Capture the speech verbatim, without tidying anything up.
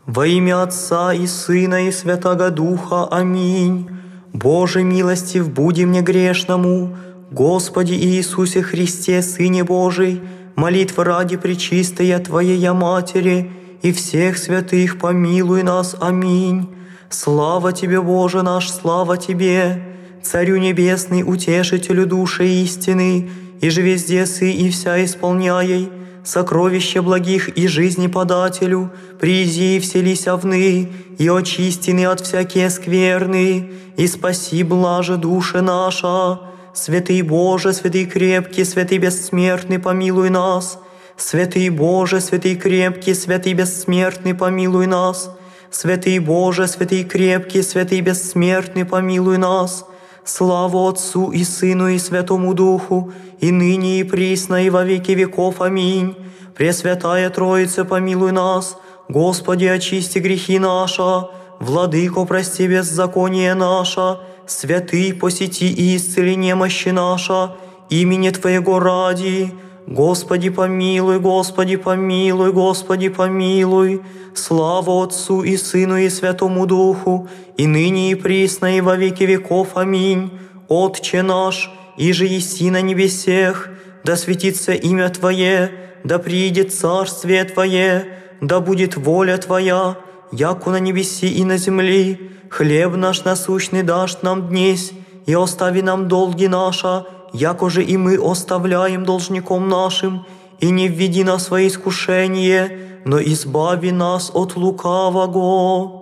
Во имя Отца и Сына и Святаго Духа. Аминь. Боже милостив, буди мне грешному, Господи Иисусе Христе, Сыне Божий, молитва ради пречистая Твоей Матери и всех святых помилуй нас. Аминь. Слава Тебе, Боже наш, слава Тебе, Царю Небесный, Утешителю души истины, и же везде сы и вся исполняй, сокровище благих и жизни подателю, приизи и вселися вны, и очистины от всякие скверны, и спаси блаже душе наша. Святый Боже, святый крепкий, святый бессмертный, помилуй нас. Святый Боже, святый крепкий, святый бессмертный, помилуй нас. Святый Боже, святый крепкий, святый бессмертный, помилуй нас. Слава Отцу и Сыну и Святому Духу, и ныне и присно, и во веки веков. Аминь. Пресвятая Троица, помилуй нас. Господи, очисти грехи наши. Владыко, прости беззаконие наше. Святый, посети и исцели немощи наша. Имени Твоего ради. Господи, помилуй, Господи, помилуй, Господи, помилуй. Слава Отцу и Сыну и Святому Духу, и ныне и присно, и во веки веков. Аминь. Отче наш, иже еси на небесех, да светится имя Твое, да приидет царствие Твое, да будет воля Твоя, яко на небеси и на земли. Хлеб наш насущный дашь нам днесь, и остави нам долги наши, яко же и мы оставляем должником нашим, и не введи нас во искушение, но избави нас от лукавого.